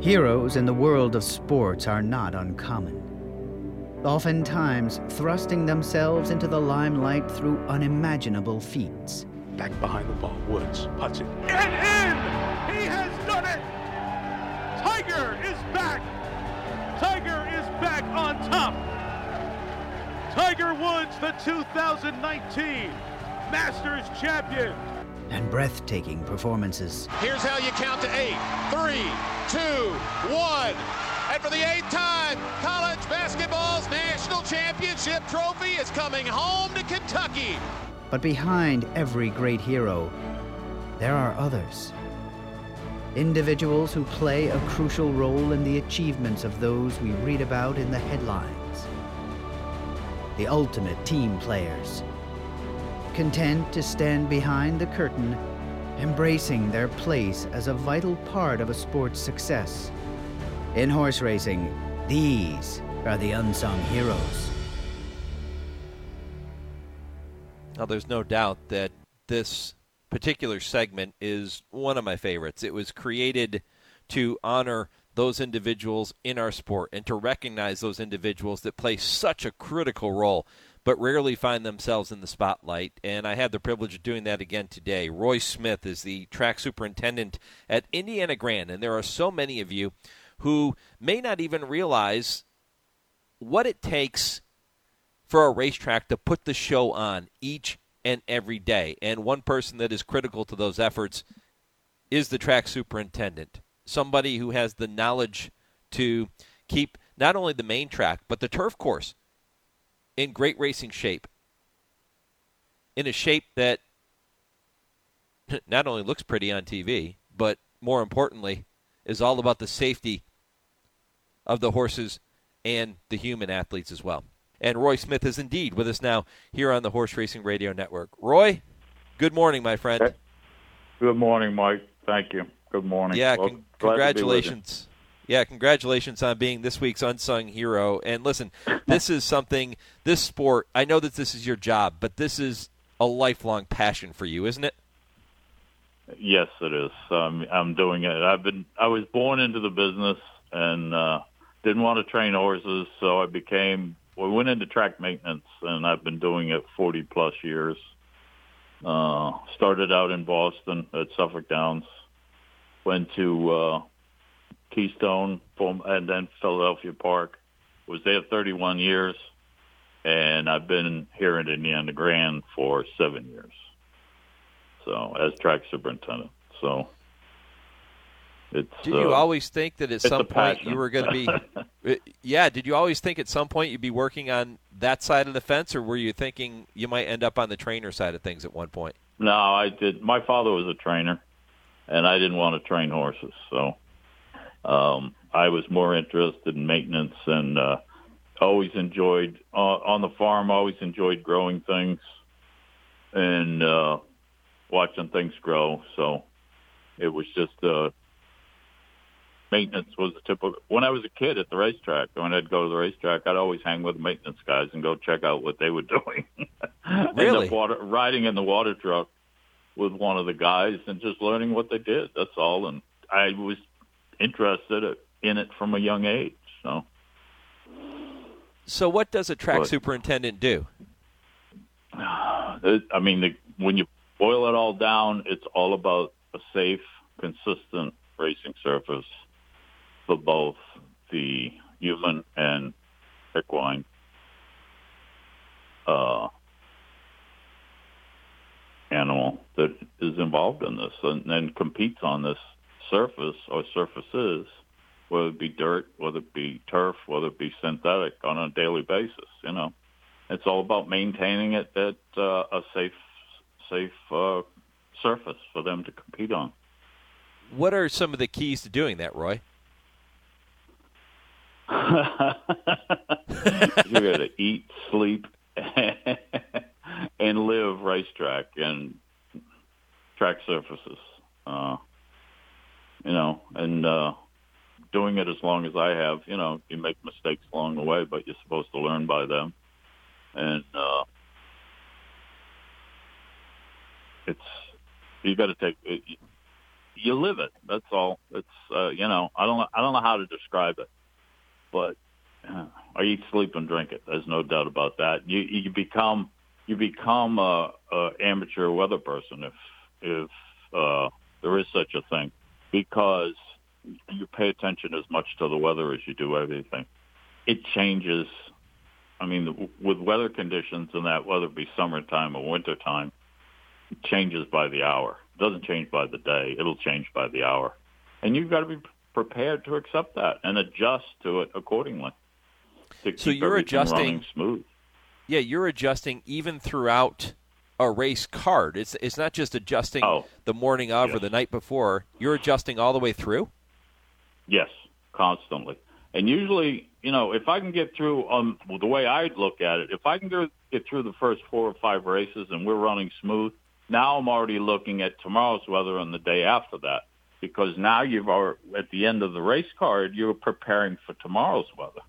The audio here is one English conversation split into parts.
Heroes in the world of sports are not uncommon, oftentimes thrusting themselves into the limelight through unimaginable feats. Back behind the ball, Woods puts it. And in! He has done it! Tiger is back! Tiger is back on top! Tiger Woods, the 2019 Masters champion! And breathtaking performances. Here's how you count to 8. 3, 2, 1. And for the 8th time, college basketball's national championship trophy is coming home to Kentucky. But behind every great hero, there are others. Individuals who play a crucial role in the achievements of those we read about in the headlines. The ultimate team players, content to stand behind the curtain, embracing their place as a vital part of a sport's success. In horse racing, these are the unsung heroes. Now, there's no doubt that this particular segment is one of my favorites. It was created to honor those individuals in our sport and to recognize those individuals that play such a critical role but rarely find themselves in the spotlight. And I had the privilege of doing that again today. Roy Smith is the track superintendent at Indiana Grand, and there are so many of you who may not even realize what it takes for a racetrack to put the show on each and every day. And one person that is critical to those efforts is the track superintendent, somebody who has the knowledge to keep not only the main track, but the turf course in great racing shape, in a shape that not only looks pretty on TV, but more importantly, is all about the safety of the horses and the human athletes as well. And Roy Smith is indeed with us now here on the Horse Racing Radio Network. Roy, good morning, my friend. Good morning, Mike. Thank you. Good morning. Yeah, well, congratulations. Yeah, congratulations on being this week's unsung hero. And listen, this is something, this sport, I know that this is your job, but this is a lifelong passion for you, isn't it? Yes, it is. I'm doing it. I was born into the business and didn't want to train horses, so we went into track maintenance, and I've been doing it 40-plus years. Started out in Boston at Suffolk Downs, went to Keystone, and then Philadelphia Park. Was there 31 years, and I've been here at Indiana Grand for 7 years. So as track superintendent. So it's. Did you always think that at some point you were going to be? Yeah. Did you always think at some point you'd be working on that side of the fence, or were you thinking you might end up on the trainer side of things at one point? No, I did. My father was a trainer, and I didn't want to train horses, so I was more interested in maintenance and always enjoyed on the farm. Always enjoyed growing things and watching things grow. So it was just maintenance was the typical. When I was a kid at the racetrack, when I'd go to the racetrack, I'd always hang with the maintenance guys and go check out what they were doing. Really? Riding in the water truck with one of the guys and just learning what they did. That's all. And I was interested in it from a young age. So what does a track superintendent do? I mean, when you boil it all down, it's all about a safe, consistent racing surface for both the human and equine animal that is involved in this and competes on this surface or surfaces, whether it be dirt, whether it be turf, whether it be synthetic, on a daily basis. You know, it's all about maintaining it at a safe surface for them to compete on. What are some of the keys to doing that, Roy? You got to eat, sleep, and live racetrack and track surfaces. And doing it as long as I have, you make mistakes along the way, but you're supposed to learn by them. And you got to take it. you live it. That's all. It's I don't know how to describe it, but I eat, sleep, and drink it. There's no doubt about that. You become a amateur weather person if there is such a thing, because you pay attention as much to the weather as you do everything. It changes. I mean, with weather conditions and that, whether it be summertime or wintertime, it changes by the hour. It doesn't change by the day. It'll change by the hour. And you've got to be prepared to accept that and adjust to it accordingly to keep everything running smooth. Yeah, you're adjusting even throughout a race card. It's not just adjusting the morning of or the night before. You're adjusting all the way through? Yes, constantly. And usually, if I can get through, the way I look at it, if I can get through the first 4 or 5 races and we're running smooth, now I'm already looking at tomorrow's weather and the day after that, because now at the end of the race card, you're preparing for tomorrow's weather.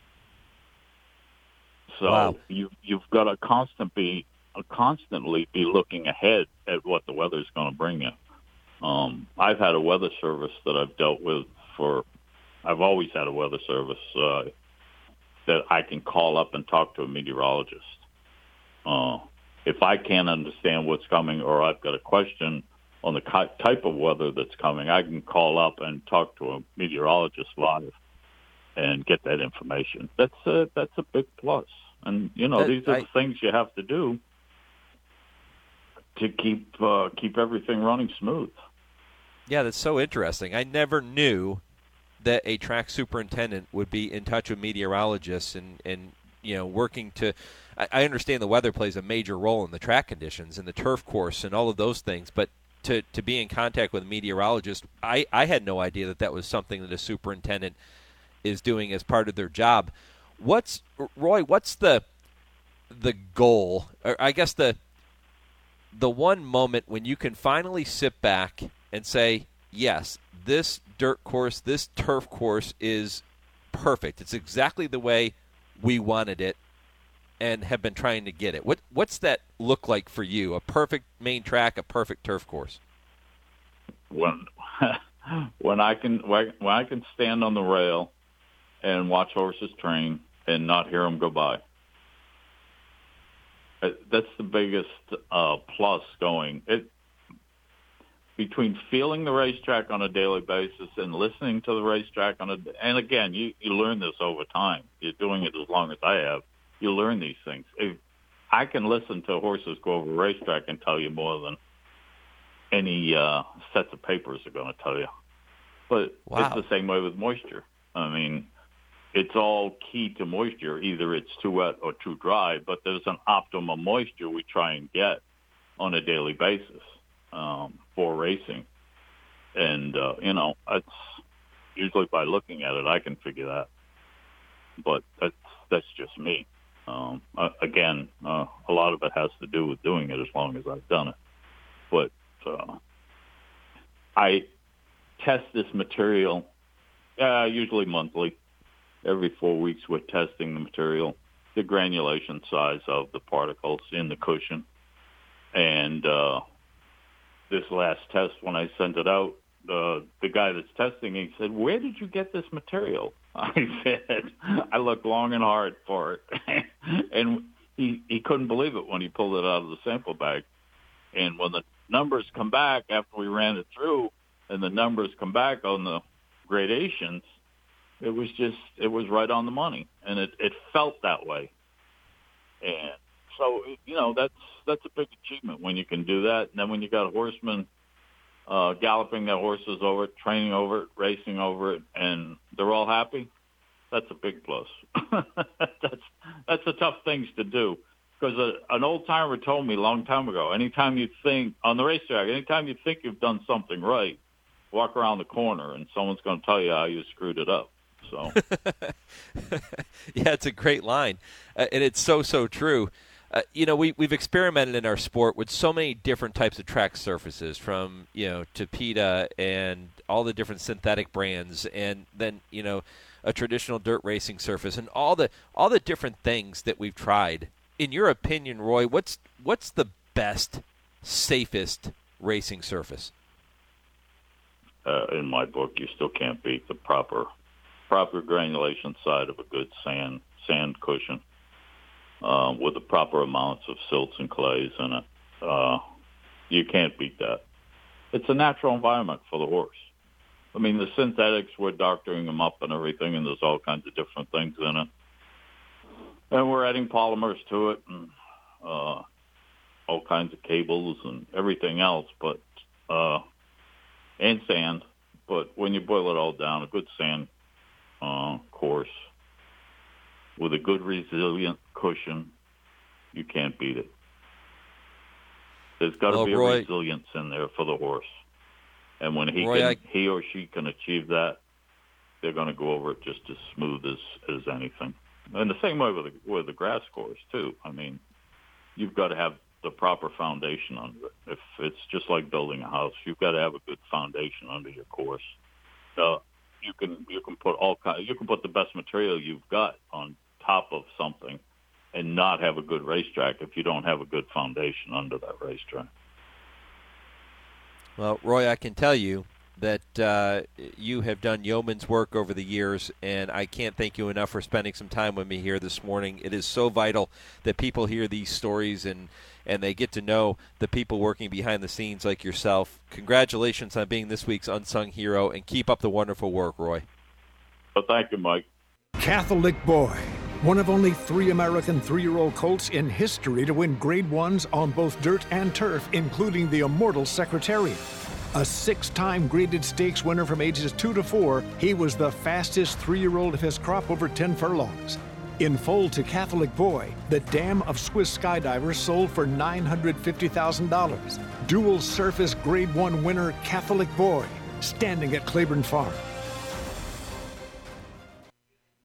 So you've got to constantly be looking ahead at what the weather's going to bring you. I've had a weather service that I've dealt with I've always had a weather service that I can call up and talk to a meteorologist. If I can't understand what's coming or I've got a question on the type of weather that's coming, I can call up and talk to a meteorologist live and get that information. That's a big plus. And, these are the things you have to do to keep everything running smooth. Yeah, that's so interesting. I never knew that a track superintendent would be in touch with meteorologists and working to – I understand the weather plays a major role in the track conditions and the turf course and all of those things, but to be in contact with a meteorologist, I had no idea that was something that a superintendent is doing as part of their job. Roy, what's the goal, or I guess the one moment when you can finally sit back and say, yes, this dirt course, this turf course is perfect. It's exactly the way we wanted it and have been trying to get it. What's that look like for you, a perfect main track, a perfect turf course? When I can stand on the rail and watch horses train and not hear them go by. That's the biggest plus going. Between feeling the racetrack on a daily basis and listening to the racetrack and again, you learn this over time. You're doing it as long as I have. You learn these things. I can listen to horses go over a racetrack and tell you more than any sets of papers are going to tell you. But It's the same way with moisture. I mean, it's all key to moisture. Either it's too wet or too dry, but there's an optimum moisture we try and get on a daily basis for racing. And, it's usually by looking at it, I can figure that. But that's just me. Again, a lot of it has to do with doing it as long as I've done it. But I test this material usually monthly. Every 4 weeks we're testing the material, the granulation size of the particles in the cushion. And this last test, when I sent it out, the guy that's testing, he said, "Where did you get this material?" I said, "I looked long and hard for it." And he couldn't believe it when he pulled it out of the sample bag. And when the numbers come back after we ran it through, and the numbers come back on the gradations, it was right on the money, and it felt that way. And so, that's a big achievement when you can do that. And then when you got a horseman galloping their horses over it, training over it, racing over it, and they're all happy, that's a big plus. That's the tough things to do. Because an old-timer told me a long time ago, anytime you think, on the racetrack, anytime you think you've done something right, walk around the corner and someone's going to tell you how you screwed it up. So, yeah, it's a great line, and it's so true. We've experimented in our sport with so many different types of track surfaces, from Tapeta and all the different synthetic brands, and then a traditional dirt racing surface, and all the different things that we've tried. In your opinion, Roy, what's the best, safest racing surface? in my book, you still can't beat the proper granulation side of a good sand cushion with the proper amounts of silts and clays in it. You can't beat that. It's a natural environment for the horse. I mean, the synthetics, we're doctoring them up and everything, and there's all kinds of different things in it. And we're adding polymers to it and all kinds of cables and everything else, but and sand. But when you boil it all down, a good sand course with a good resilient cushion, you can't beat it. There's got to be Roy, a resilience in there for the horse. And when he or she can achieve that, they're going to go over it just as smooth as anything. And the same way with the grass course, too. I mean, you've got to have the proper foundation under it. If it's just like building a house, you've got to have a good foundation under your course. You can put the best material you've got on top of something and not have a good racetrack if you don't have a good foundation under that racetrack. Well, Roy, I can tell you that you have done yeoman's work over the years, and I can't thank you enough for spending some time with me here this morning. It is so vital that people hear these stories and they get to know the people working behind the scenes like yourself. Congratulations on being this week's Unsung Hero, and keep up the wonderful work, Roy. Well, thank you, Mike. Catholic Boy, one of only 3 American 3-year-old colts in history to win Grade 1s on both dirt and turf, including the immortal Secretariat. A 6-time graded stakes winner from ages 2 to 4, he was the fastest 3-year-old of his crop over 10 furlongs. In foal to Catholic Boy, the dam of Swiss Skydivers sold for $950,000. Dual surface Grade 1 winner Catholic Boy, standing at Claiborne Farm.